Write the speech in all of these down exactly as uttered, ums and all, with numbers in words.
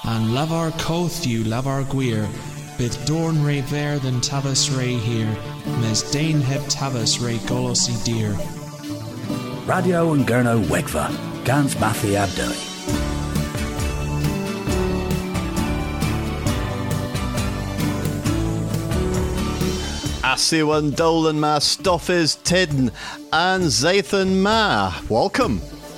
and lavar coth you lavar guir, bit dorn re ver than tavas re here, mes dane heb tavas re golosi dear. Radio and Gurno Wegva, Gans Mathi Abdui. Asiwan Dolan Ma Stoffis Tidden and Zathan Ma. Welcome.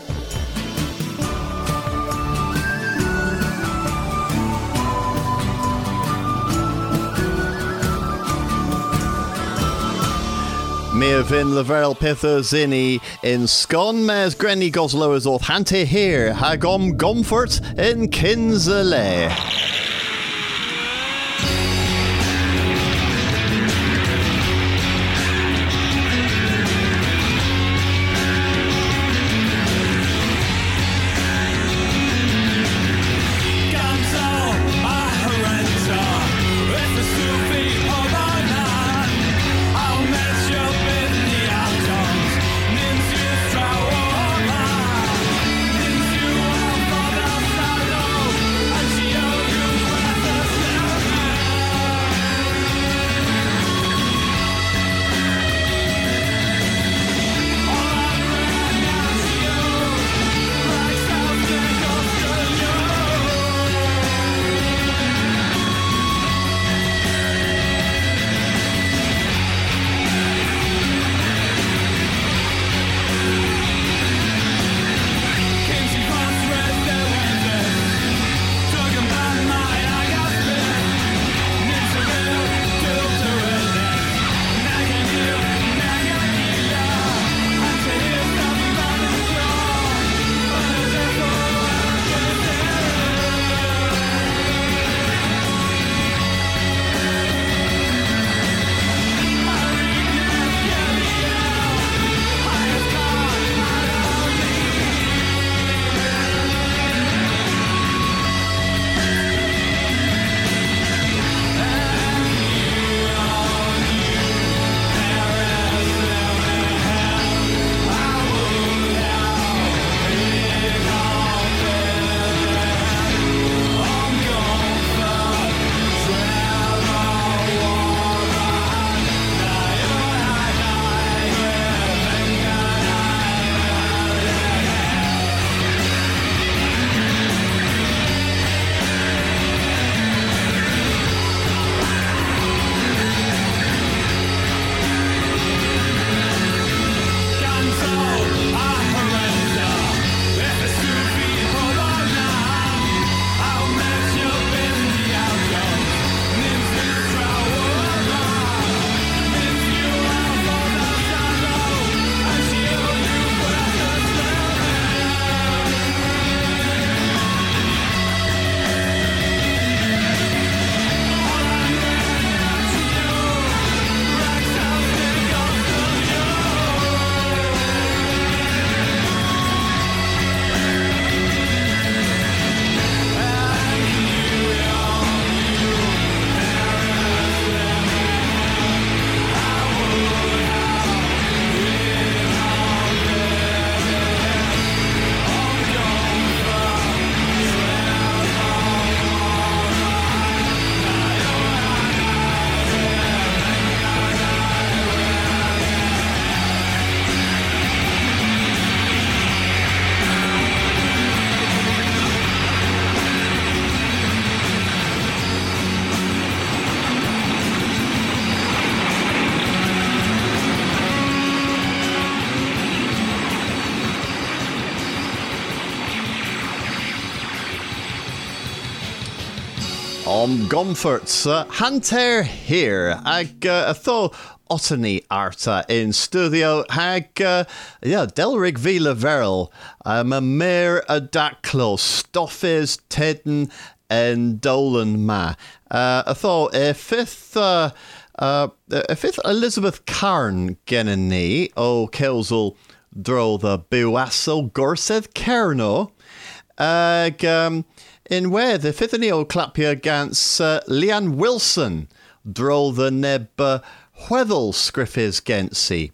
Mea vin leverel pither zini in Scon mes grenny goslowers orth hante here hagom gomfort in Kinsale. Om Gomforts, uh, Hanter here, ag uh, atho Otany Arta in studio, hag uh, yeah, Delrig Vila Veril, um, a mere a daclo, Stoffis, Tedden, and Dolan Ma. Uh, atho, a fifth, uh, uh, a fifth Elizabeth Carn Genani, o Kelsel Dro the Buassel Gorseth Kerno, ag um, in where the fifth o clapia against uh, Leanne Wilson, Dro the Neb uh, Whethel Scriffis Gensi.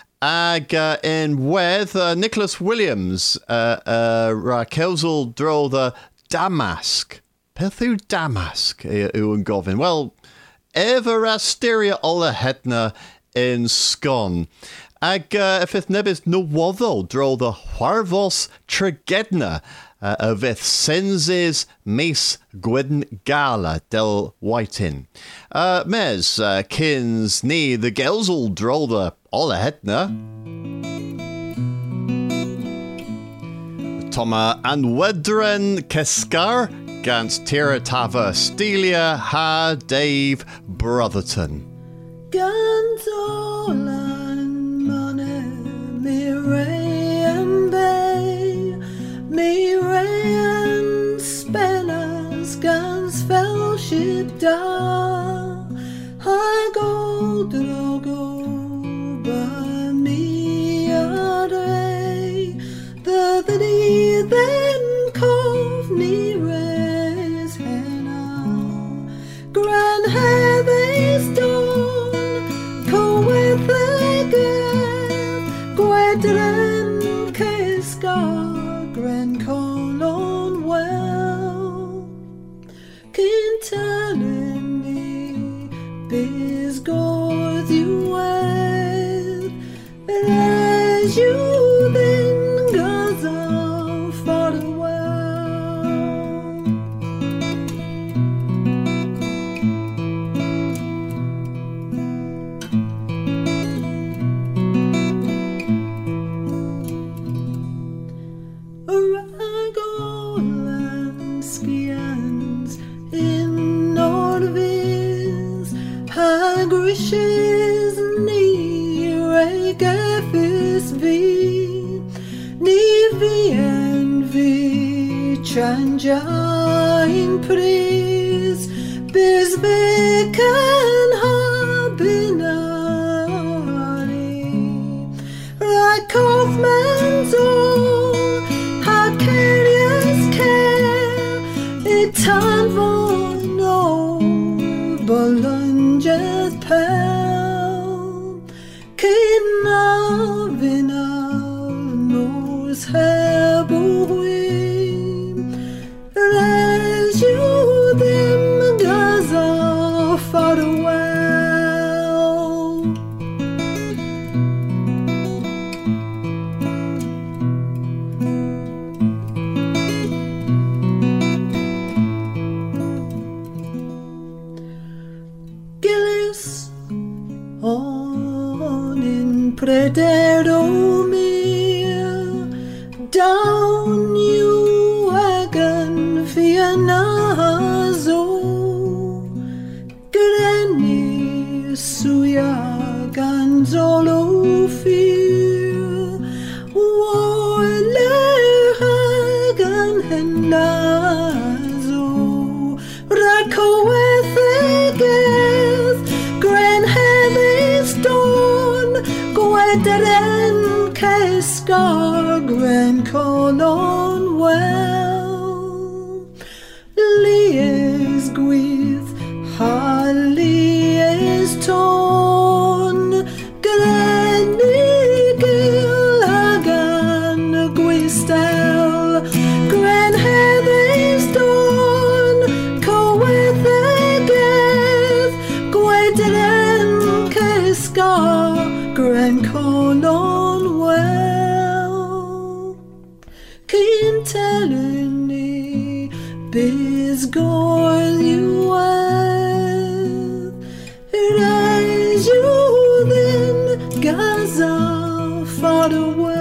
Ag uh, in where uh, Nicholas Williams, uh, uh, Rakelsel Dro the Damask, Pethu Damask yw gofyn. Wel, efer astyria ola hetna in Scon. Ag uh, if nebys nywoddol dro the Hwarvos Tregedna uh, y fydd senses mis gwydn gala del Whitin. Uh, mes, uh, kins ni the gelzel dro the ola hetna. Toma anwedren Keskar gans Tira Tava Stelia ha Dave Brotherton. Gans olan mane Miriam Bay Miriam Spellas gans fellowship da ha go drogo ba mi ade the the ni then cove ni res henna gran heather's dawn co with the girl gwedren kesgar gran colon well kintalin ni biz goes you with as you then goes on for the well. Ragolan skians in Nordvis hagrishes near a gaffis v Nivi and V Chanja in praise Bisbeck and Habinari Rakoffman's all Hakarius care Itan von no Bolunges pel Kina vina nos hebuim as you them Gaza farewell. Gillis on in Predero mir down you wagon Fianazo Greni suya ganzolo fear Warle hagan henazo Rako with the gas Gran Heather's dawn Gwederen Keskar Gran Colon well Lies gwith ha lies torn Greni gilagan gwistel Gran Heather's dawn Co with the gas Gwederen Keskar Gran Colon well Kintelin ni biz gor you with Rise you then Gaza far away.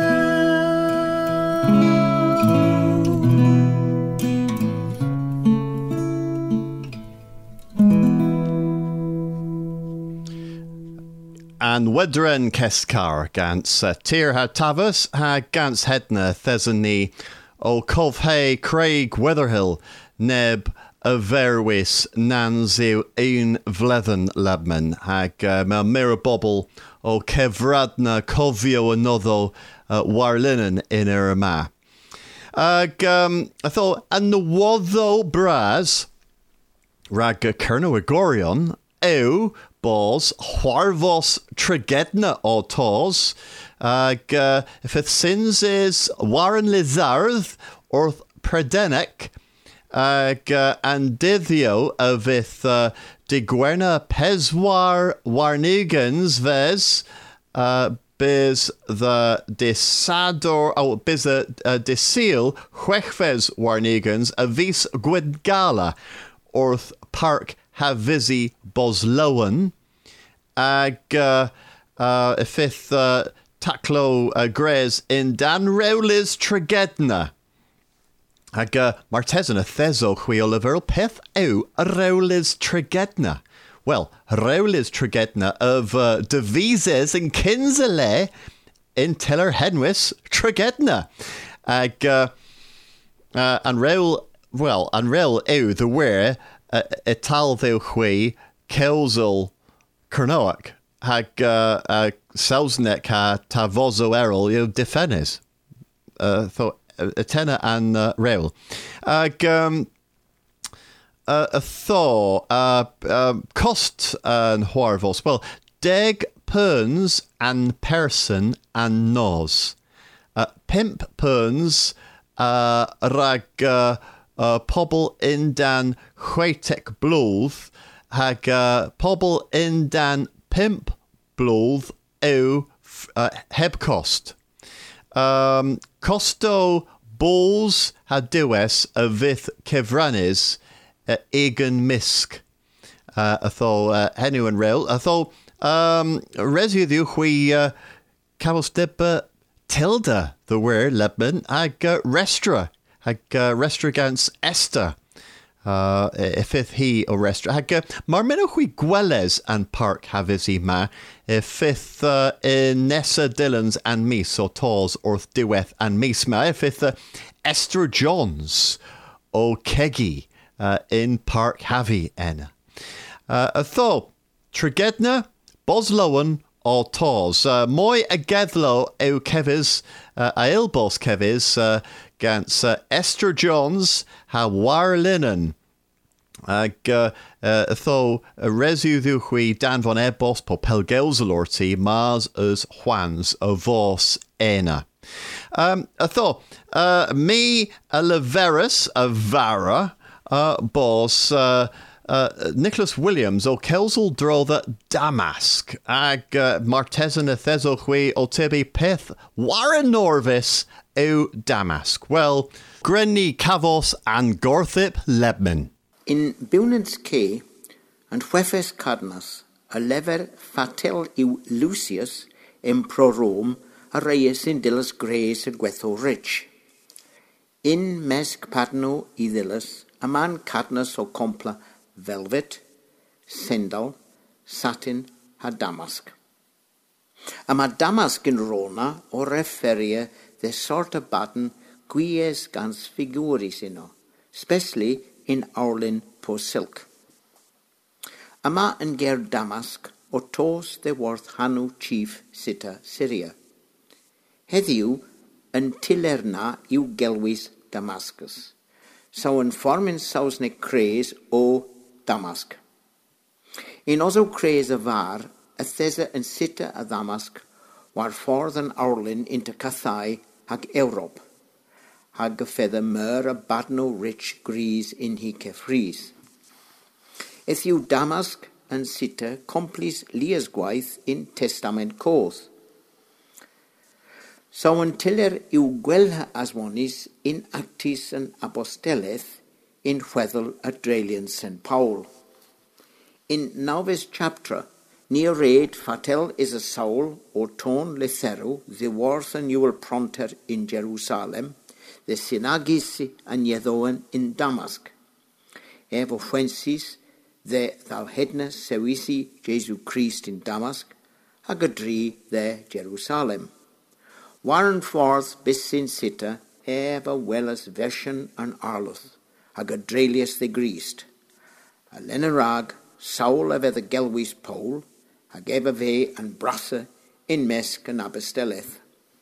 And wedren Keskar gans uh, Tir ha Tavus ha gans hedna Thesany o Covhay Craig Weatherhill neb a verwis nanziw ein vlethen labman hag uh, ma mirabobble o Kevradna cofio another uh, warlinen in Irma. Ag um, I thought and the woddo bras rag Kerno Agorion ew bos Hwarvos Tregedna o tos ag uh, if it sins is Warren Lizarth or Predenek ag uh, an dyddio a fydd uh, digwerna peswar warnigans fes uh, Biz the disador, oh, biz the uh, disil chwechfes warnigans a vis gwydgala orth park havisi boslowen ag uh, uh, y fifth uh, taclo uh, gres in dan rewlis tregedna ag uh, martesan a theso chwi Oliver peth ew a rewlis tregedna. Well, rewlis tregedna of uh, devises and kinsele in tiller henwis tregedna ag uh, uh, an rewl well an rewl ew the where uh, etal theu chwi kelzel Kernoak hag uh, uh, Sausnek ha tavozo erol yo defenes. Uh, tho Atena an uh, rewl. Ag um, uh, a tho uh, uh, cost an horvos. Well, deg perns an person an nos. Uh, pimp perns uh, rag uh, uh, pobl in dan chwetek blwdd hag uh, pobl in dan pimp blwdd yw uh, heb cost. Um, costo balls ha diwes a fydd cefranus uh, egan misg. Uh, a tho uh, henw yn rewl. A tho um, residiw chwi uh, cafos dibba tilda the word lebman ag uh, restra ag uh, restragans esta. Uh, ifith hi o restra. Hag uh, mar minwch wi gweles an park hafis I ma ifith uh, in Nessa Dillons and mis o tos orth diweth and mis ma ifith uh, Esther Johns o kegi uh, in park havi en. Uh, a tho Tregedna Boslowen o tos. Uh, moi a gedlo ew kevis uh, a ilbos kevis uh, gans uh, Esther Johns ha war linen ag uh, uh, tho uh, resu ddwchwi dan von ebos po pelgelzelorti mars as Juans a vos ena. Um, a tho uh, me a leverus a vara uh, bos uh, uh, Nicholas Williams o Kelsel drotha Damask ag uh, martesan a thesochwi o tibi pith Warren Norvis ew Damask. Well, Grenny Cavos and Gorthip Lebman. In Bunans K and Huefes Cadnas, a lever fatel yw Lucius in pro Rome a reis in Dillas Grace a Gwetho Rich. In Mesc Padno I Dillas, a man Cadnas o compla velvet, sandal, satin ha damask. A ma damask in Rona o referia the sort of batten guies gans figuris inno, especially in Orlin po silk. Ama yn ger Damask o tos de worth hanu chief sita Syria. Heddiw yn tilerna yw gelwys Damascus, so yn formin sausne crees o Damask. In oso crees a var, a thesa yn sita a Damask, war ffordd yn Orlin into Cathai hag Europe. Hag gefedda mer a badno rich gries in hi kefries. Eth yw Damask yn sita complis lias gwaith in testament coth. So yn tiller yw gwelha aswonis in actis yn aposteleth in chweddol a Drelian Saint Paul. In novice chapter, near read fatel is a soul o ton lethero the worth and ywel pronter in Jerusalem, the synagis and Yedoan in Damask. Evo Fwensis, the Thalhedna Sewisi Jesu Christ in Damask, Hagadri the Jerusalem. Warren forth bisin sita, ever well as version and Arluth, Hagadrelius the Greast. A Lenarag, Saul of the Gelwys pole, Hagevave and Brassa in Mesk and Abesteleth.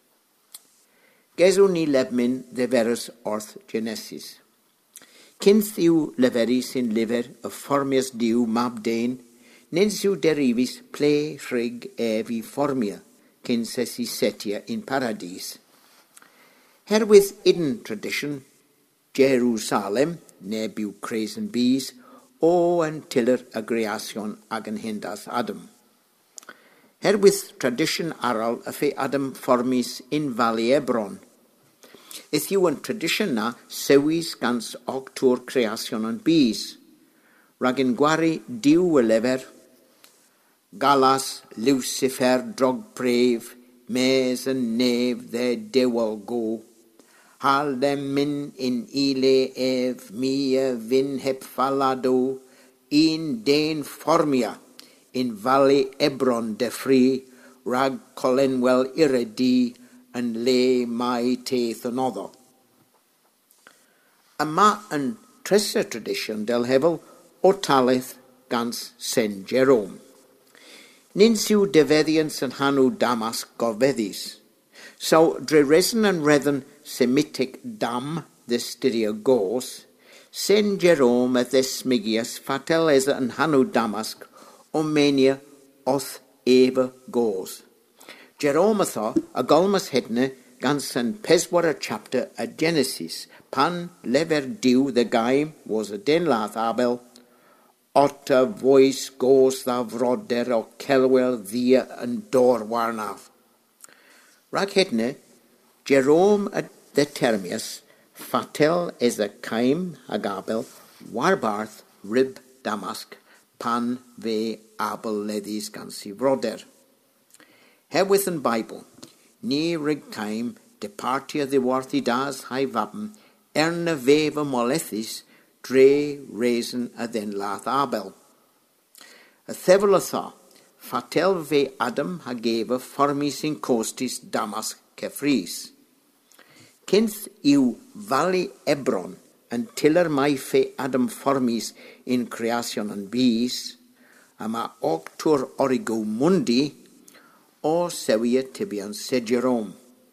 Gesu ni lebmin de verus orth genesis. Kinth yw leveris in liver of formius diw mabdain, nins yw derivis ple frig evi formia, kinsesi setia in paradis. Herewith hidden tradition, Jerusalem, ne byw cres yn bys, o yn tyler y greasion ag yn hindas Adam. Herwydd tradition aral y fe Adam formis in Valley Ebron. Ith yw yn tradition na sewis gans octwr creasion yn bys. Rag yn gwari diw y lefer, galas Lucifer drog bref, mes yn nef dde dewol go. Hal dem min in ile ef mi e vin heb falado, in den formia, in Valley Ebron de fri, rag colenwel iredi, yn le mai teith yn oddo. Yma yn tresa tradition del hefel o talith gans Saint Jerome. Nyn siw defeddians yn hanw Damasc gofeddis. So, dre resen yn redden Semitic dam ddystyrio gos, Saint Jerome a ddesmigias fatel esa yn hanw Damasc o menia oth eva gos. Jerome atho a golmas hedne gans yn peswar a chapter a Genesis, pan lever diw the gaim was a den lath Abel, ot a voice gos dda froder o celwel dhia yn dor warnaf. Rag hedne, Jerome a determius fatel es a caim ag Abel warbarth rib Damasc pan ve Abel ledis gansi froder. Herwydd yn Bible, ni rig caim departia ddiwarthi das hai vabem erna veva molethis dre reason a then lath Abel. A thefel a tha, fatel ve Adam hageva formis in costis Damasc kefris. Kynth yw Valley Ebron yn tiller mai fe Adam formis in creation yn bys, a ma octur origo mundi o sewia tibian se Jerome.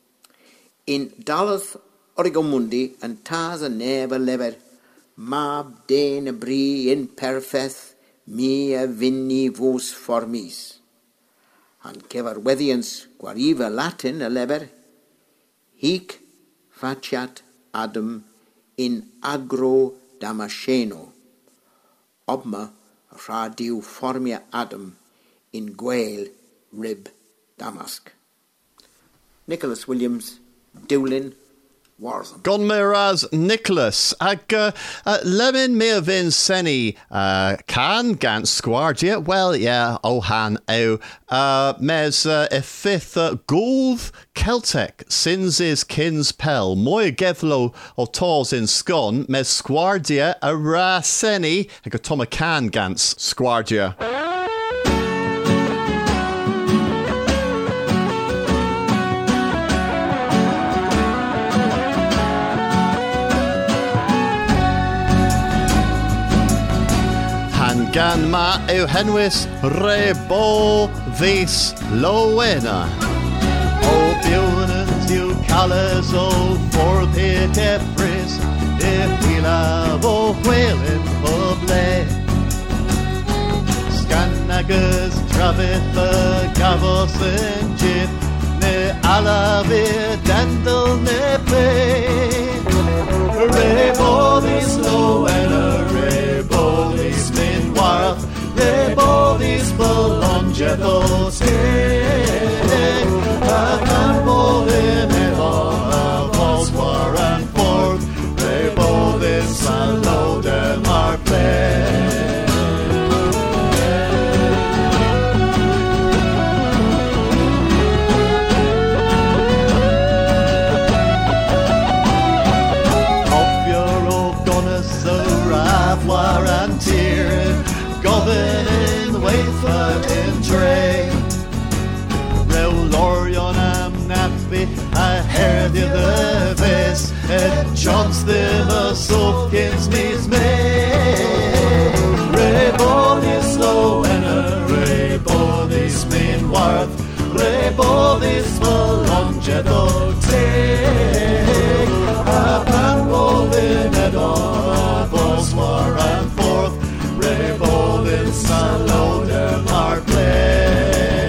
In dalath origo mundi yn tas a neba lever, mab den y bri in perfeth mi a finni vos formis. An cefarweddians gwarifa Latin a lever, hic faciat Adam in agro Damasceno, obma radiw formia Adam in gweil rib Damasc. Nicholas Williams, Dewlin, Wartham. Gon miraz Nicholas ag uh, uh, lemon me vin seni uh, can gant squardia well yeah oh han o uh, mes uh, e fifth uh, gould Celtic sins is kins pel moy gevlo o tors in scon mes squardia a ra seni ag a toma can gants squardia. Gan ma yw henwys rebo vis lowena. O biwnant yw calys o ffordd hyd efrys, e hwylaf o chwelyn o ble. Sganagys trafydd y gafos yn jyth, ne alaf i'r dandl ne ple. Rebo vis lowena, rebo vis min warth, rebo vis belonget o teg. Ac am bod yn efo a foswar and forth, rebo vis a lodem ar ple. Gofyn yn weithfawr yn tre. Rew lorion am naffi a herddydd y fes, et Johns ddim y sofkins mis me. Rebodis lo en y rebodis min warth, rebodis belonget o teg. A pan gofyn edo a foswar and forth, Rebodin salodem ar ple.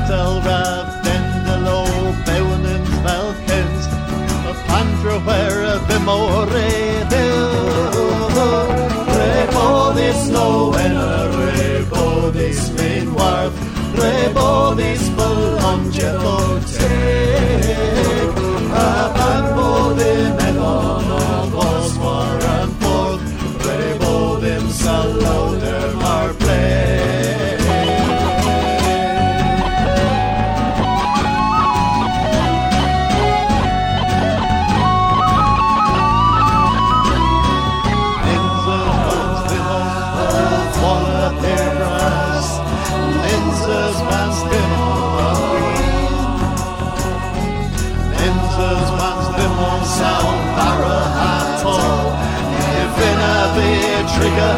Adel Rav Dendelo Bewnens Velkens Pandra where Bimore Rebo this low and a rebo this midwarf Rebo this belongeto take A panbo them and on of us war and forth Rebo them salo them our play Trigger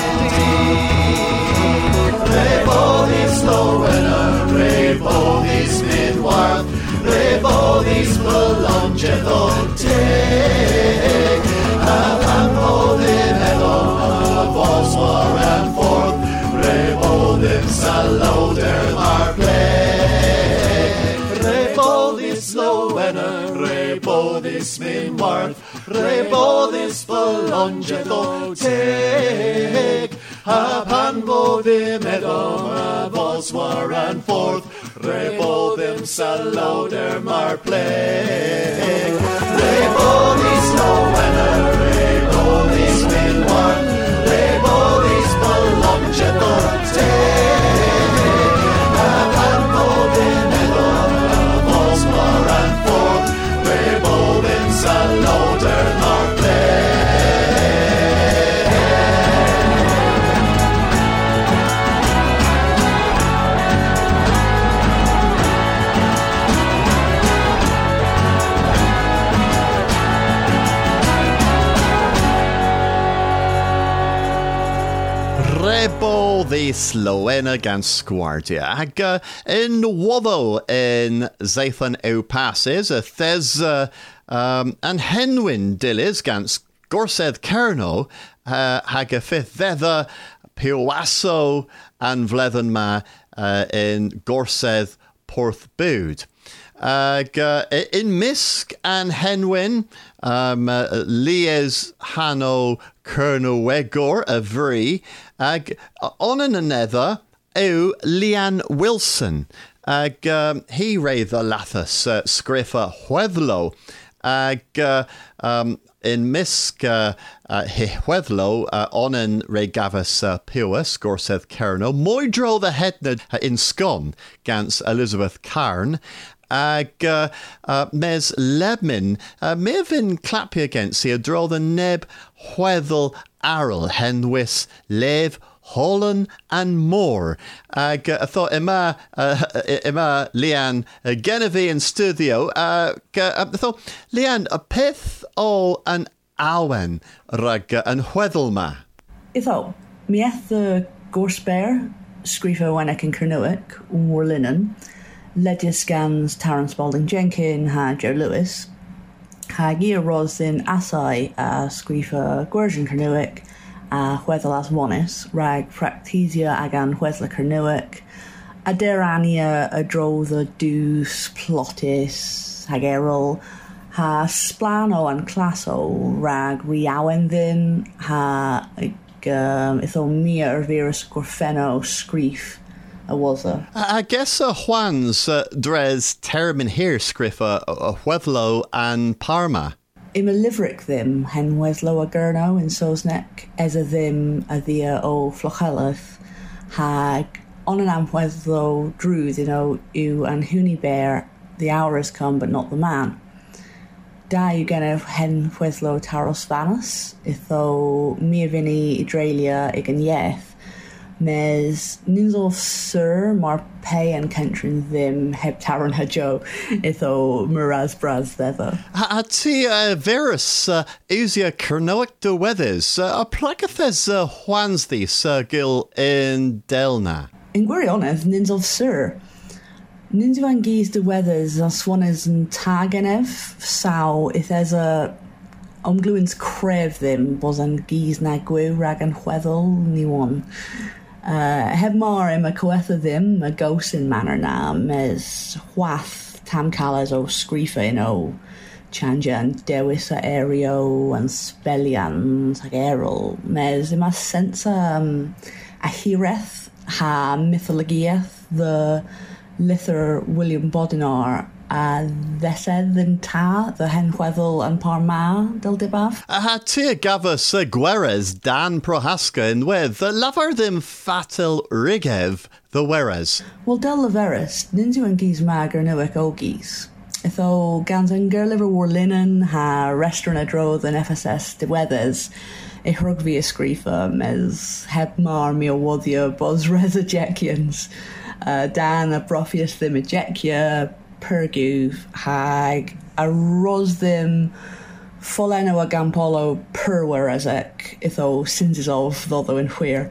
indeed Rebo this low and a Rebo this midwarf Rebo this belongeto take A pampo them edon of us war and forth Rebo them salo der mar play Rebo this low and a Rebo this midwarf Rebo this belongeto take A panbo them edom a vos war and forth Rebo them salo der mar play Rebo this low and a Rebo this midwarf Rebo this belongeto take A panbo them edom a vos war and forth Rebo them salo der mar play Rebo the Slowena gan Squardia ag uh, in Wotho in Zathan o passes a thes uh, um, and Henwyn Dillis gans Gorsedd Kerno uh, hag a fifth thedda Piwaso and Vlethen ma uh, in Gorsedd Porthbud. Ag uh, in Misk and Henwyn um, uh, Lies Hano Kerno Wegor a Vri ag on an another o Leanne Wilson ag um, he raith a lathas uh, scriffa Hwethlo ag uh, um, in Misk uh, uh, Hwethlo uh, on an regavas uh, Piwas Gorsedd Kerno Moidro the Hedned uh, in Scone gans Elizabeth Carn ag uh, uh, mes Lebmin uh, mevin clappy against the draw the neb Hwethel Arrel Henwis Lev Holland and more. Ag I thought Emma uh, Emma Leanne uh, Genevieve in studio. Uh, I thought Leanne a pith o an awen rag an Hwethelma. I thought mi eth the Gorspear Scrifo Wennick in Kernowick or Linen. Ledia scans Taran Spalding Jenkin ha Joe Lewis. Ha Gia Rosin Asai a Scrifa Gwergen Kernowick. A Hwethel as Wanis, rag Fractesia agan Hwethel Kernowick. A Derania a dro the Deuce Plotis Hagerol. Ha Splano and Classo rag Riawendin ha um, itho Mia Virus Gorfeno Scrif. Was a. I guess uh, Juan's uh, dres termin here scriffa uh, Hwethlo and Parma. Im a liverick them hen Hwethlo a Gurno in Sosneck as a them a thea o Flochelleth hag on an am Hwethlo druth you know you and Huni Bear the hour has come but not the man. Da you gonna hen Hwethlo Taros Vanas itho Mia Vini Idralia igen yeth. Mes Ninzel Sir Mar Pay and Kentrin Them Heb Taran Hajo Itho Miraz Braz Theva. Ati Verus Usia Kernoic de Weathers a Placathes Juans the Sir Gil in Delna. In Gwirioneth Ninzel Sir Ninzel van Gies de Weathers as Swanes and Tagenev Sao if there's a Omgluins Crev them was an Gies Nagwe Rag and Hwethel Niwan. Uh, heb mar im a coetha ddim a gausin manner na mes hwath tam calas o sgrifain o chanja and dewis a aereo and spellians ag erol mes im a sensa um, a hireth ha mythologiaeth the lither William Bodinar a ddesedd yn ta the hen chweddol and parma del dibaf. A ha tia gafas y gweres Dan Prohaska in wedd the lafar ddim fatil rigev the weres. Well, del leveris, nindu yn gys mag ar nywec o gys. Itho gans yn gyrlifer war linen ha restaurant a drodd yn F S S diwedders e hrugfi ysgrifa mes heb mar mi o woddio bos res ejecians. Uh, Dan a brofius ddim ejecia pergwf hag a ros ddim foleno a gampolo perwer as ec itho synsisov ddoddo yn chwir.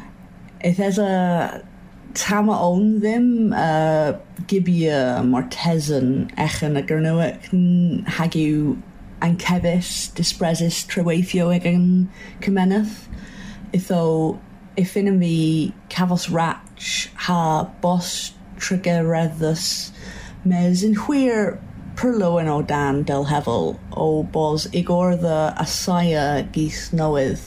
It has a tama on ddim uh, gibia mortesan echen a gyrnowec hagiw ancefis dispresis treweithio ag yn cymeneth. Itho ifin yn fi cafos ratch ha bos triggereddus mes yn chwir perlo yn o Dan del hefel o bos igor the asaya gys newydd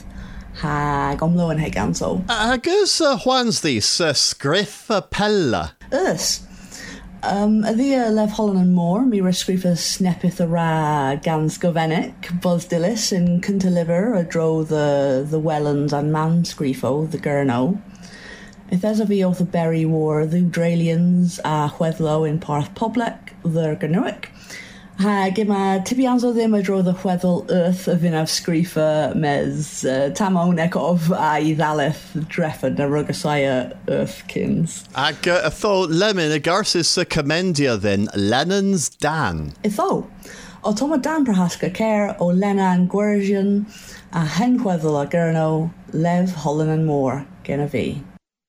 ha gomlo yn heganso. Agus uh, hwans thys uh, sgrif a pella? Ys. Um, a ddia lef Holland and Moore, mi rescrifa snepith a ra gans gofenic, bos dilys yn cynteliver a dro the, the Wellands and mansgrifo, the Gurno. If there's a fi o the Berry War, the Udralians a chweddlo in Parth Public, the Gurnoic. Ha gyma tibianzo ddim a dro the chweddol earth a finaf sgrifa mes uh, tamon ecof a I ddaleth dreffad na rugasaya earth kins. Ag uh, tho lemon a garsis a commendia then Lennon's Dan. Itho, o toma Dan Prohaska care o Lennon Gwersian a hen chweddol a Gurno, Lev Holland and Moore, gen a fi.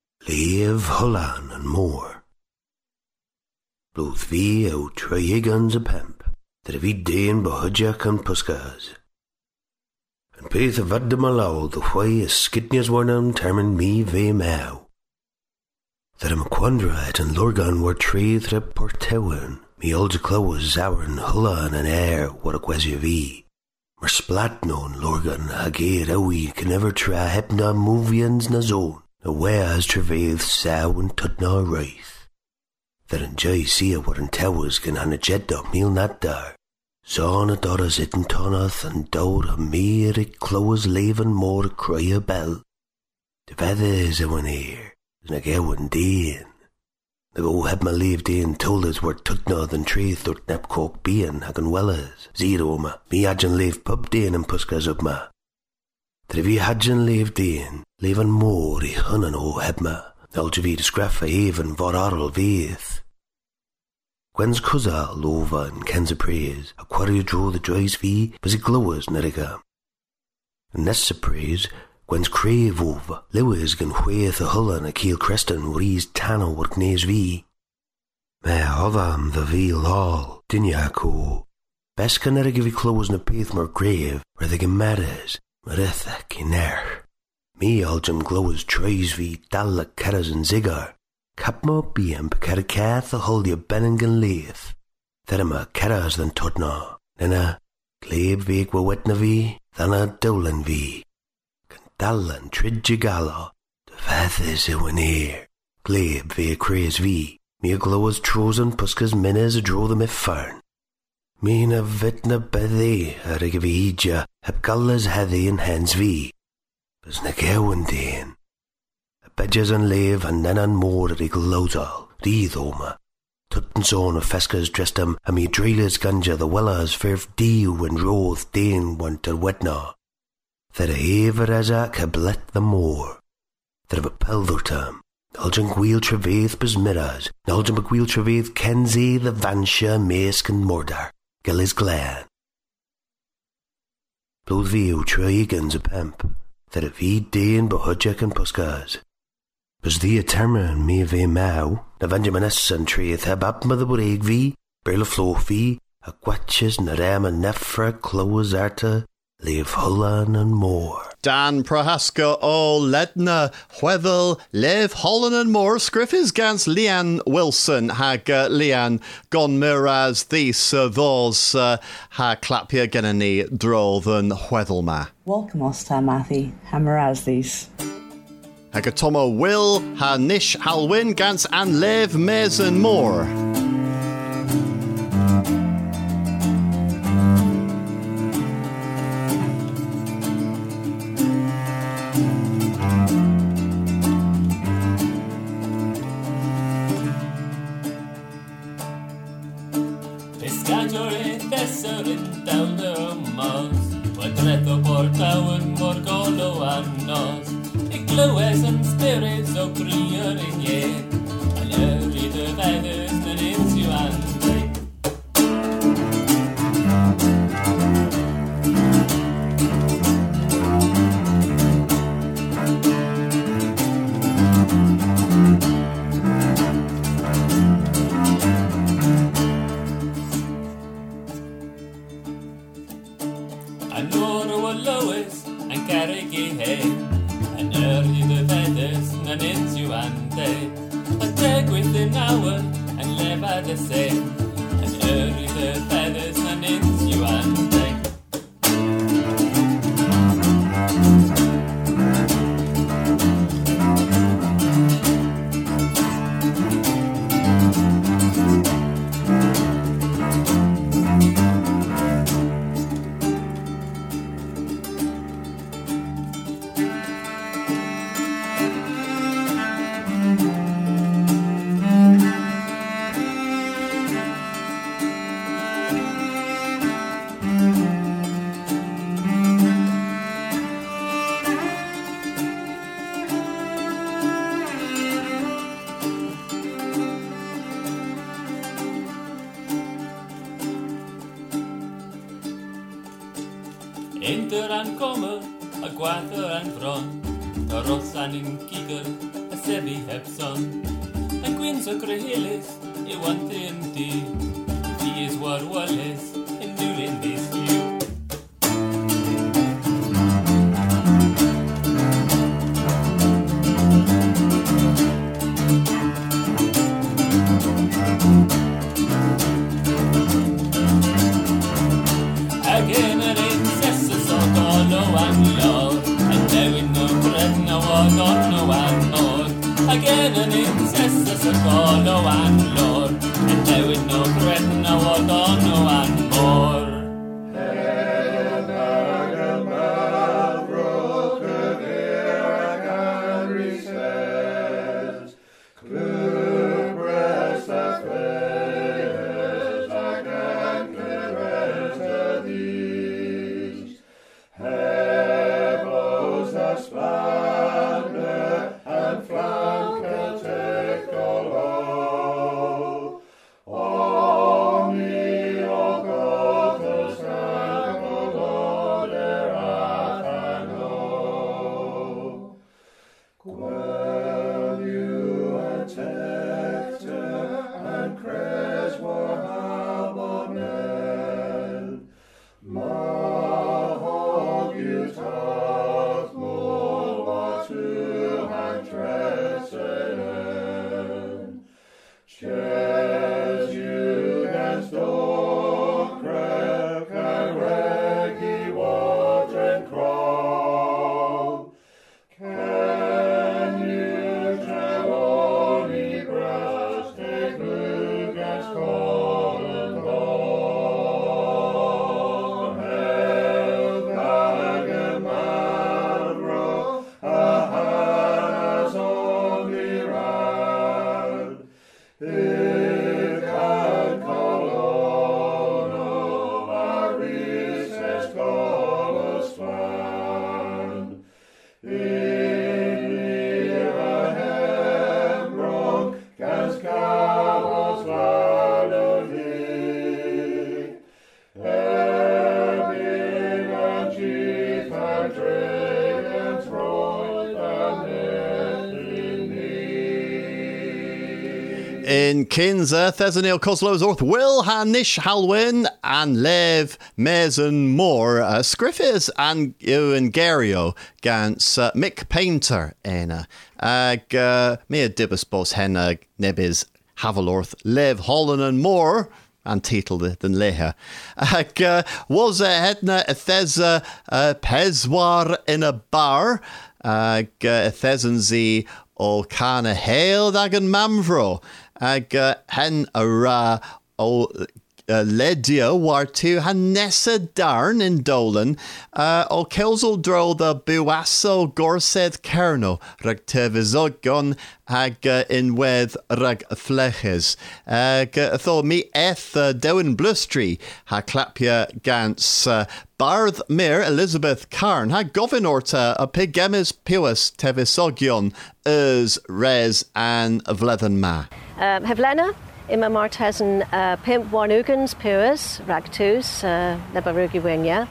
Lev Holland and Moore. Bloth vi o treyigans a pemp. That if he dain behudjak and puskas. And peth a vad de malaw the way a skitnias warnam termin me ve mau. That am a quandra and lorgan war tree thrip portewen. Me old clothes zauren hullan and air what a quezia vi. Mer splat non lorgan hagir awi can never try hepna movians na zone. Na whereas travaith sow and tutna wraith. That in jay see what in towers can han a jet dog meal not dar. Son a doras it in tonath and dowd a mere it close leven more cry a bell. The feather is a one here, and a gowan dean. The go heb ma leave dean told us were tutna than tree thort nep cock bean hagan wellas. Zero ma, me hadjan leave pub dean and puskas up ma. That if he hadjan leave dean, leven more I hunan o heb ma. Aljavi de scraffa even vor arl veith. Gwen's cuzza lova and kenza praise, a quarry draw the joys vi, but it glowers neriga. And nessa praise, Gwen's crave over, lewis gan hueth a hullan a keel creston rees tano work nays vi. Me hovam the vi lol, dinyako. Best can neriga vi close na pith more grave, where they gan matters, maritha kiner. Me aljum glowers trays vi dalla keras and zigar. Cap mo biem pecar cath a huldia benningan leith. Therma keras than tutna. Nena, gleb vig wa wetna vi, thana dowlan vi. Candalan tridjigala, the fath is a winneer. Gleb vi a craze vi, me a glowers trozen puskas minnes a draw them if fern. Mina vitna bethy, a rigavidja, heb gallas heathy and hens vi. Bus na gewan dean. Bedjas and leave and then and more at eagle lodal, deeth oma. Tutten son of feskas dressed him, and me dreelers ganja the wellas ferf dew and roth dane want to wetna. That a ever as a cablet the more. That of a pelvertam. Naljan gweel trevaith bes miras, Naljan gweel trevaith kenzie the vansha mask and mordar, gillis glan. Blood view treigans a pemp. That if he dane behudjak and puskas. Bus the a termen me ve mau, na vanjamanes and treeth heb up mother would vi, berla flow fi, a quatches na ram and nefra close arta, leif Hullan and more. Dan Prohaska o Ledna, Hweddel, Lev Holland and more, Scriffis gans Leanne Wilson, hag uh, Leanne gon miraz these uh, those uh, ha clapia genani droll than Hweddel ma. Welcome us to Matthew, Hamaraz these. Hag a Tomo Will, ha Nish Halwyn gans and Lev Mez and more. Glywes yn spirits o gryr yn ie, a lyri dy feddys yn insio andy. A nôr o Lewis yn carreg ei hen, yn yrru dy feddys yn insio ande. A degwydd yn awr yn lefad y sen, yn yrru dy feddys yn insio ande. Enter an kommer, a gwaether an bron, a rosan in kigel, a sebi heb son. A gwyn so grehelis, e wante yn di, di is war wales, yn dwlyn dis liw. Again an incessant sort of no one lord, and knowing no bread no one on no one more. Again an incessant sort of no one lord, and knowing no bread no one on no one more. Spanne and flanke take all In Kinza, Thesonil Coslows Orth, Will Hanish Halwyn, and Lev Mason Moore, uh, Scriffis and Ewan Gario, Gans uh, Mick Painter, Ena, Ag, uh, Mea Dibus Bos Henna, Nebis Havelorth, Lev Holland and Moore, and titled than Leha. Ag, uh, was a Hedna Ethesa uh, Peswar in a bar, Ag, uh, Ethesonzi o Kana Hail Dagan Mamvro. Ag uh, hen a ra o uh, Ledio war to Hanessa Darn in Dolan uh, o Kelzel dro the Buasso Gorsed Kerno rag Tevizogon ag uh, in wedd rag fleches. Ag uh, tho mi eth uh, Dewan Blustry ha clapia gans uh, Barth Mir Elizabeth Carn ha govin orta a pigemis piwas Tevisogion us res and vlethen ma. Um, Hevlena, ima martesen uh, pimp warnugans puas, ragtus, uh, nebarugiwinia.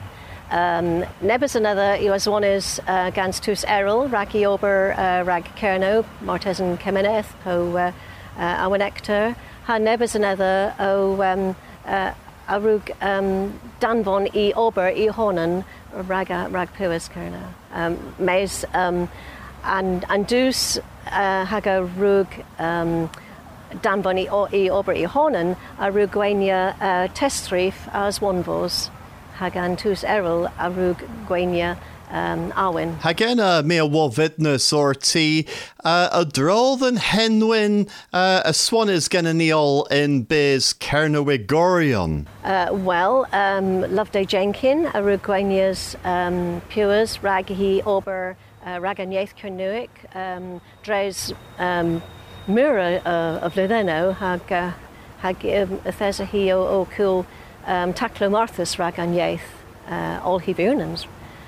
Um, nebus another, iwas one is uh, gans tus eril, ragi ober uh, rag kerno, martesen kemeneth, po uh, uh, awanector. Ha nebus another, o um, uh, arug um, danvon I ober I honen, raga rag puas kerno. Um, mes um, and andus uh, haga rug um, danvon I ober I honen, a rugwenia uh, testrif as onvos. Hagan tus eril a rug gwenia um, Arwen. Hagena mea war vidness or tea uh, a droll than henwin uh, a swan is geneniol in biz Kernowigorion. Uh, well, um, Loveday Jenkin, a rug gwenias um, pures, raghi ober uh, raganyeth kernuic, um, dres um, mura uh, of Ludeno, hag uh, hag um, thesa hi o, o cool um, taclo marthus raganyeth, uh, all hibunans.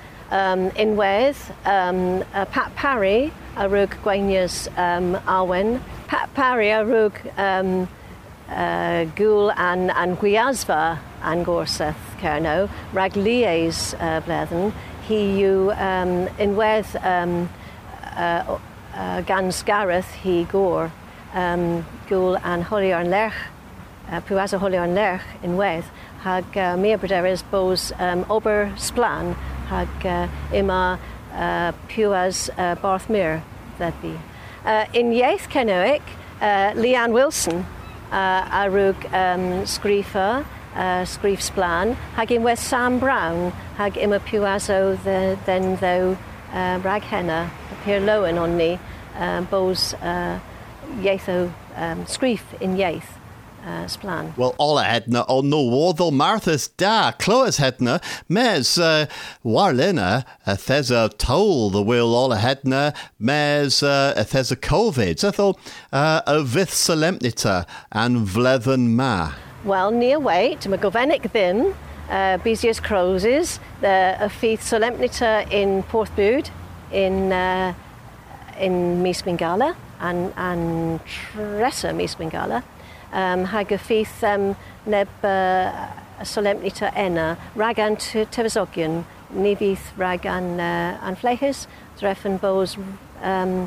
Um, in Weth, um, uh, Pat Parry, a rug gwenias um, Arwen, Pat Parry, a rug um, uh, gul and, and Gwiazva and Gorseth Kerno, rag lies uh, blethen, he you um, in Weth um, uh, uh, Gans Gareth, he gore, um, gul and Holiarn Lerch, uh, Puaza Holiarn Lerch in Weth, hag uh, mea brederes bos um, ober splan, hag uh, ima uh, puas uh, Barthmere that be. Uh, in Yaith Kenoic, uh, Leanne Wilson, uh, arug um, Screefer, uh, Screef Splan, hag in West Sam Brown, hag ima puaso the, then though uh, Raghenna, appear lowen on me, uh, bos uh, Yaitho um, Screef in Yaith. Uh, splan. Well, alla hedna on no wardle Martha's da Cloas hedna mes uh, warlina a thesa toll the will alla hedna mes uh, a thesa covid so thought uh, a vith solemnita and vlethen ma. Well, near wait ma govenic then uh, Besius Crozes the a feith solemnita in Porthbud in uh, in Meesmingala and and Tressa Meesmingala. Um, hag y ffeith um, neb uh, solemnita enna, ragan tefasogion, ni fydd ragan uh, anflehys, dreffen bos um,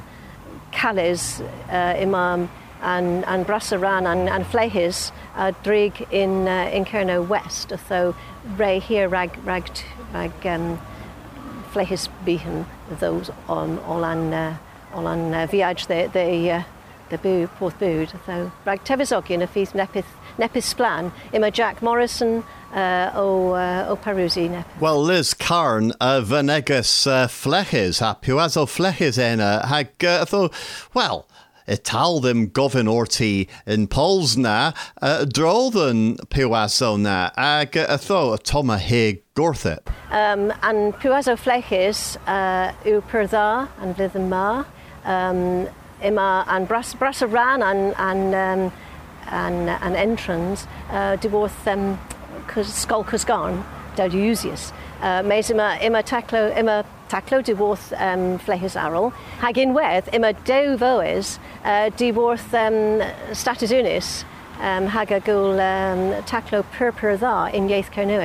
cales uh, imam and, and brasaran and, and flehys uh, drig in uh, in Cerno West, though ray here rag rag rag um, flehys bihan those on all an uh, all an uh, viage they they uh, the boo, Porth Bood, though rag tefasogion a feith nepith nepith splan, ima Jack Morrison uh, o uh, o Parusi nepith. Well, Liz Carn uh, Venegas uh, fleches ha puazo fleches ena hag uh, tho well ital them govin orti in Polsna uh, drolden puazo na ag uh, tho toma hig gorthip. Um, and puazo fleches uh, u perdha and vlithen ma um, Ima and Bras Brasaran and and um, and and entrance uh, divorth um Skull Cusgarn Daudiusius. Uh Mesima Ima Taclo Ima Taclo divorth um Flehis Arrel. Hagin Weth Ima Deu Voes uh divorth um Statusunis um Hagagul um Taclo Purpur Tha in Yaith Kernuic.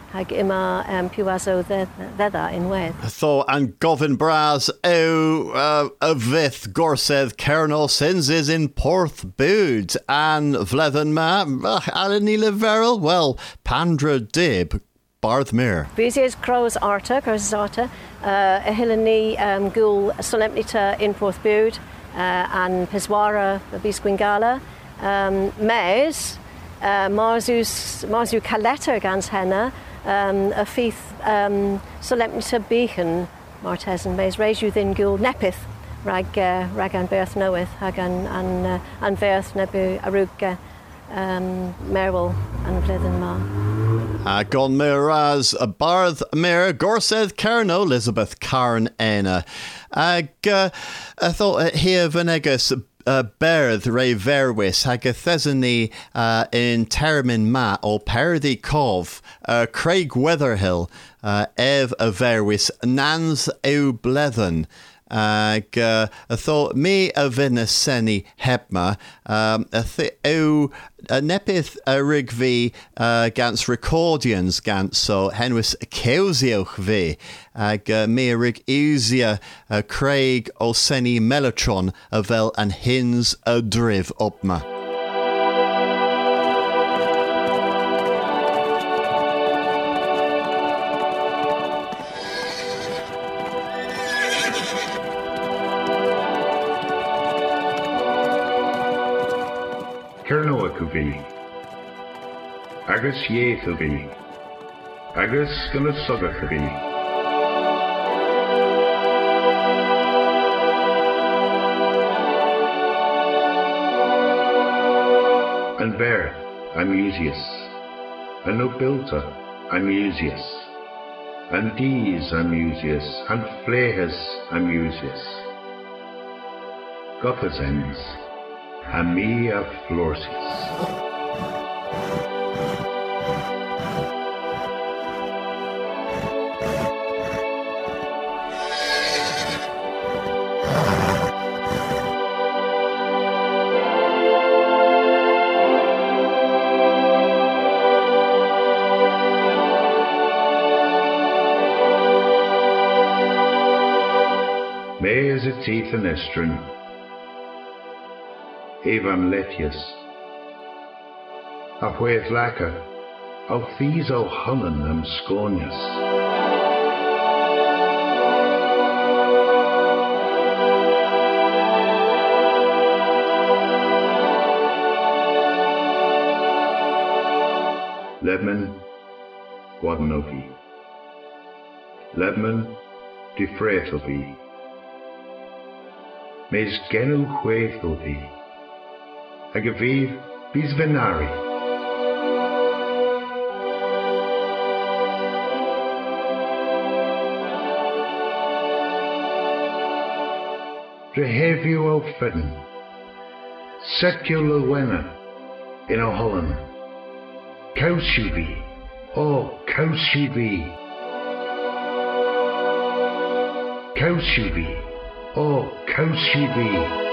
hag ima um, piwaso ddedda in wedd. Tho an Govin Bras o uh, a vith gorsedd Kernel sins is in Porth Bud and Vlethen ma uh, Alanila Veril well Pandra Dib Barthmere. Busies Crows Arta, Crows Arta, uh, a Hillany um, Ghoul Solemnita in Porth Bud uh, and Piswara Bisquingala, um, Mays, uh, Marzus Marzu Caleta Gans Henna. Um, a fifth um, Solemnita Beacon Martes and Mays raise you then gul nepith rag uh, rag an berth knoweth hag an an uh, an verth nebu arug um Merwell and Vlethen ma. Gon Miraz a Barth Mir Gorsedd Kerno Elizabeth Carn Ena. Ag uh, I thought here Venegas Uh, Berth Ray Verwis hag a thesany uh, in Termin Ma o Perdi Cov uh, Craig Weatherhill uh, Ev a Verwis Nans eu Blethen ag uh, I thought me a Vinaseni Hebma um, a th o a nepith a rigvi uh, gans recordians gans so henwis Keusioch vi ag uh, me a rig easier uh, Craig o Seni Mellotron a vel an hins a driv opma. Kernoa Kuvi, Agus Ye Kuvi, Agus Ganasoga Kuvi. And Bear, Amusius, and Nobilta, Amusius, and Dees, Amusius, and Flehas, Amusius, Gothazens, and me of Florsis. May is a teeth and estrin. Evan Letius, a wave lacquer, of these o Hunnan and Sconius. Lebman, Wadnovi, Lebman, Defretovi, Mes Genu Huethovi. Agaviv Bisvenari. Drehevu o Fedden, Seculawena in o Holland, Kaushubi, o Kaushubi, Kaushubi, o Kaushubi.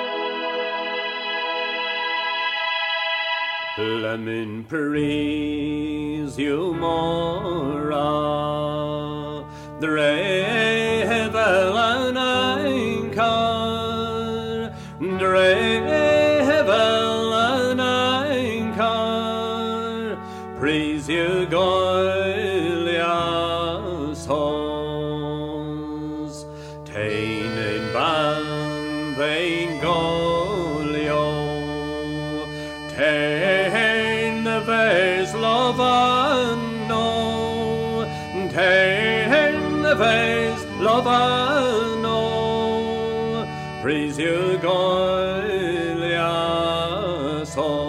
Lemon praise you mora, the revel an ainkar, the revel an ainkar, praise you Goliath's halls, tain in ban vain Golio, tain Lovano, ten the face, Lovano, praise you, Goliath's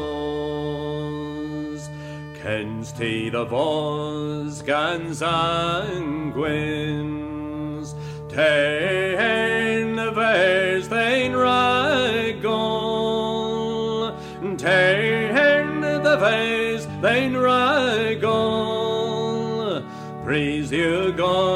halls. Kens te the vos, gans anguins, ten the face, then ragol, ten the face, then ragol, praise you,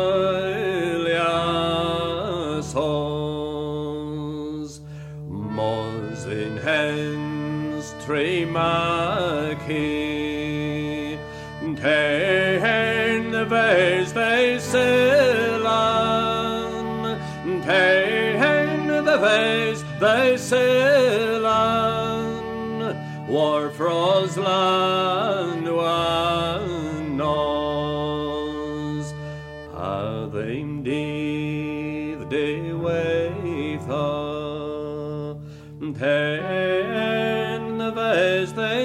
Goliath's halls. Mos in hands, three maki, ten the ways they sail on, pain the ways they sail on, war froze land one knows, how they did they wave her, pain the ways they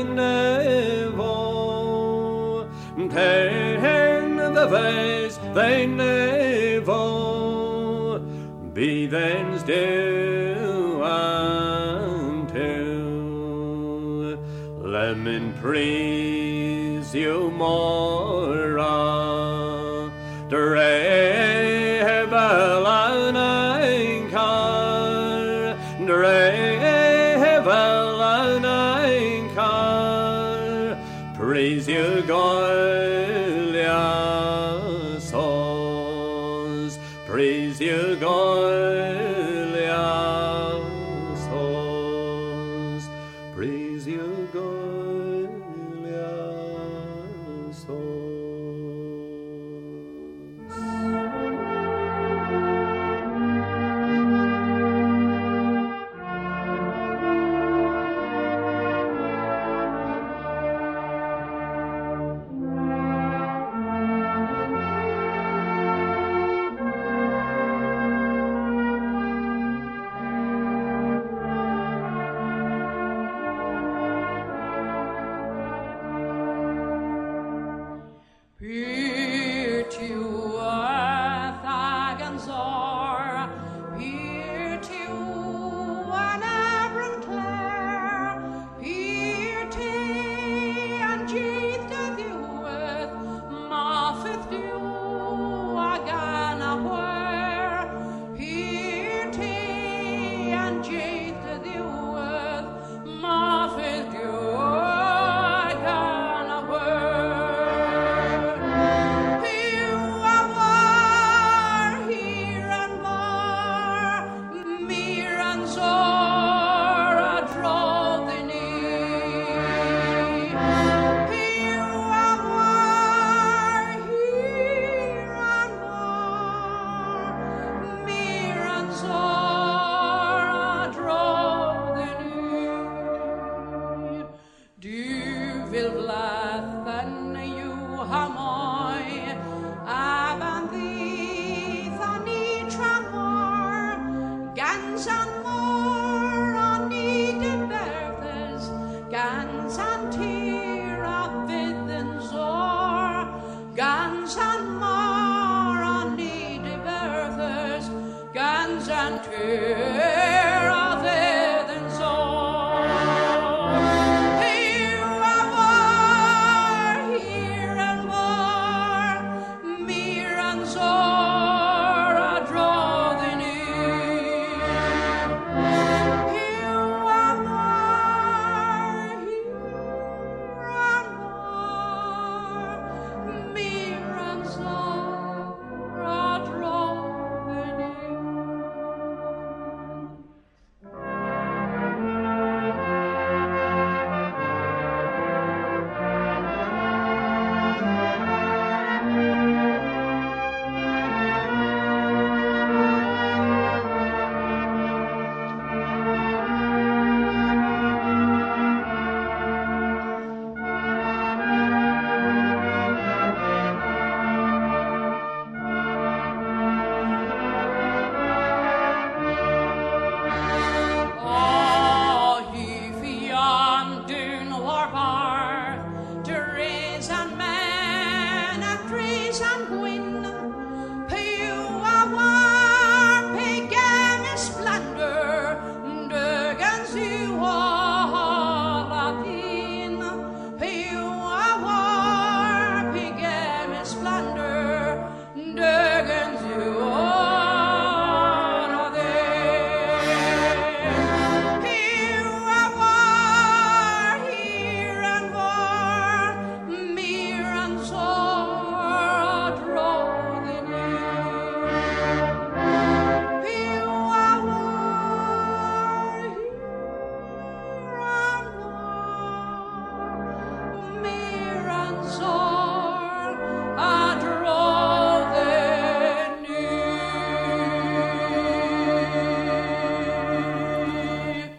never, pain the ways they never, be thens do unto, let me praise you more, the rebel and anchor, the rebel and anchor, praise you, Golia souls, praise you, Golia souls, praise you, Golia souls.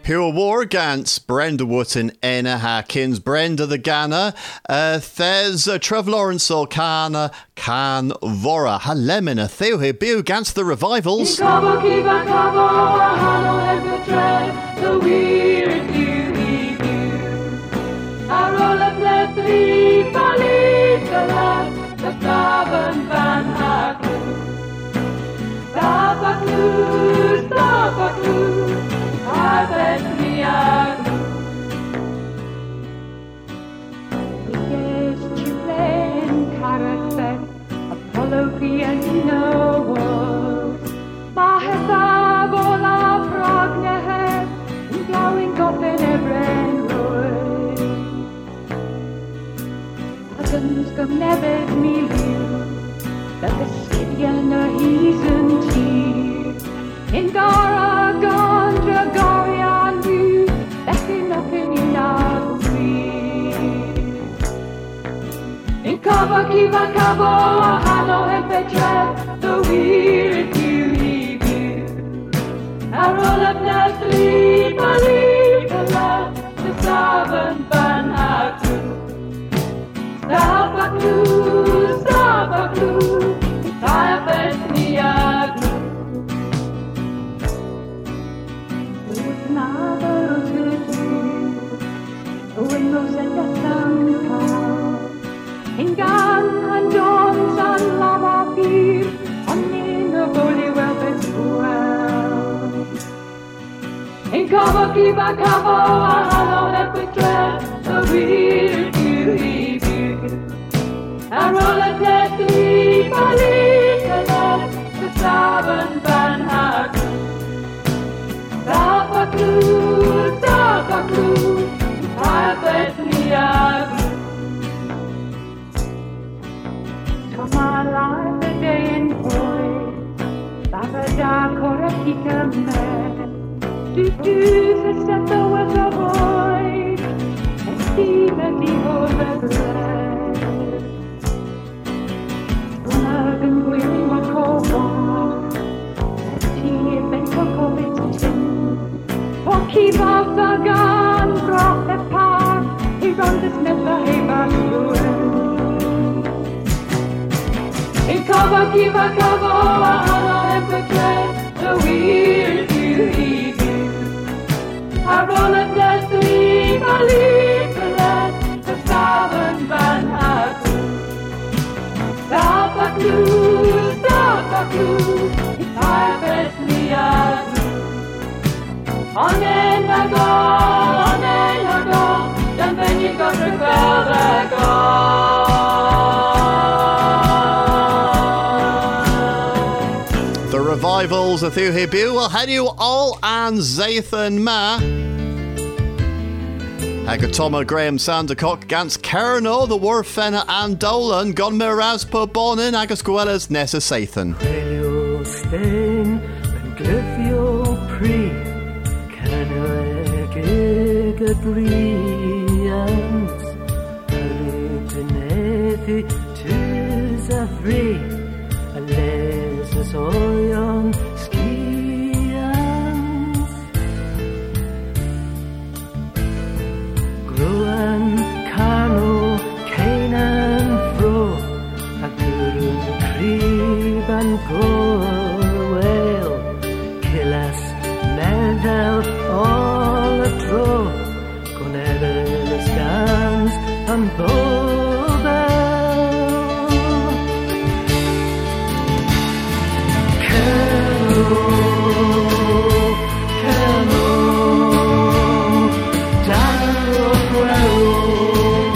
Pure War gans Brenda Wooten Enna Harkins Brenda the Ganna uh, Thes uh, Trev Lawrence Kana Can Vora Halemina Theo Biu gans the revivals. Cabo Kiva Cabo Hano and Trev the weird beauty view. I roll up left leaf Bali the last the Slaven Van Haku. Stabaklu Stabaklu Aves miagu. Yes, you play in character, Apollo piano was. Maheta vola pragnehet, in blowing up in every road. Huggins come never me you, that the Scythian or he's in tea. In Dara Gondra Gorian view, backing up in Inagui. In Kava Kiva Kavo, Hano and Petra, the weird beauty view. I roll up Nestle, Bali, the love, the Savan Van Haku. Stabaklu, Stabaklu, Taifes Niaglu. Windows and the sun come in gun and John's and lava beer on in a bully velvet swell. In cover, keep a cover, I know that we tread the weird beauty view. I roll a taxi, Bali, the left, the Slaven Van Haku. Stabaklu, Stabaklu, Aves miagu. To my life a day in boy, Babada Korakika me. Do do the step the weather boy, and Steve and the overbred. Unagan weary my cold and tea and cocoa bits tin. For keep off the gun, drop the park, he runs the smith the hay back in cover, keep a cover, I know and the weird beauty view. I roll a destiny, I leave the left, the Savan Van Haku. Stabaklu, Stabaklu, it's Aves miagu. On in I go, on in I go, and then you got to further go. The revivals of Thuhibu will head you all and Zathan Ma. Agatoma Graham Sandercock Gans Kerno, the Warfenna and Dolan, Gon Miraz per Bonin, Agasquelas Nessa Sathan. Helio Stain and Glyphio Pre. Brilliance, originated to the free, a less young skians. Gruan, Kano, Canaan, Fro, a good crib and go well, kill us, Meldel, all a draw. Scans and Bobel Cano, Cano Dano Grau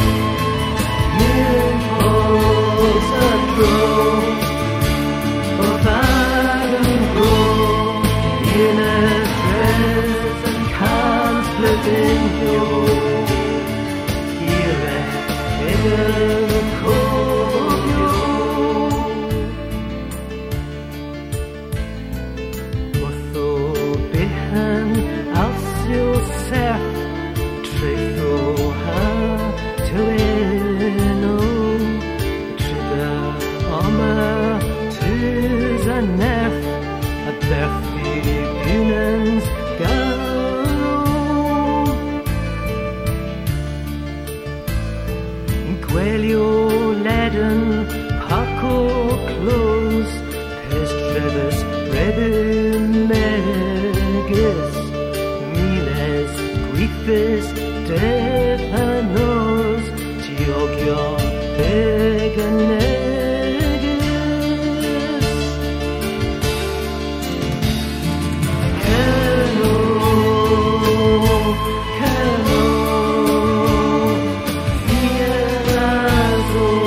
Nimpos a draw of Adam Grow in a dress and can't split in your Tavas Rebimegus Miles Griefis Depanos Tiogio Beganegus Cano Cano Fierazo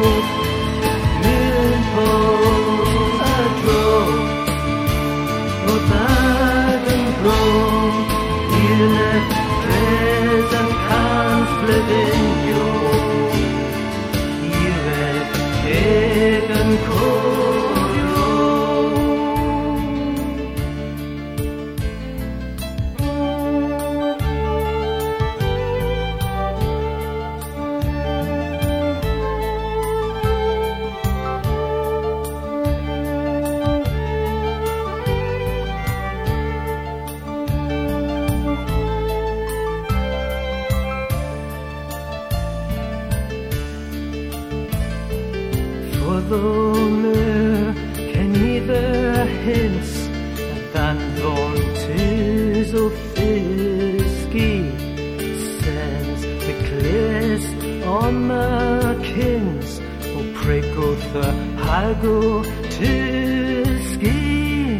Forthomer can either hints than vauntes of Fisky sends the clearest on the kins o pregotha hago to ski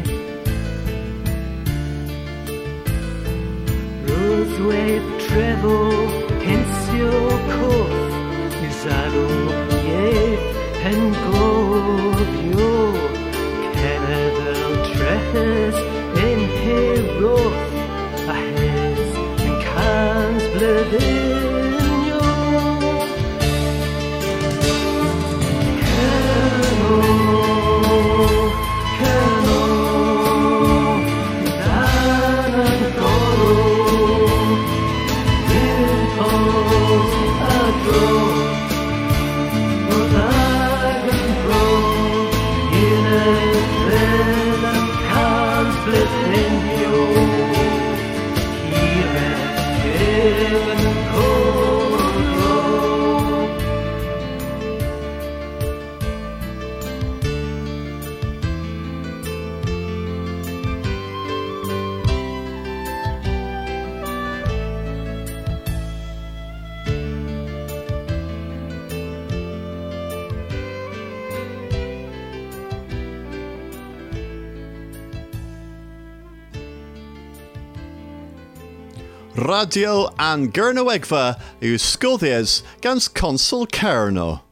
Rosewave treble hensio cough Usado yeth and Govio Canada treasures in his rough a his and cans blevino Cano Cano Dan and Goro Impulse a draw Radio an Gernowegva yw Sgothies gans Consul Cerno.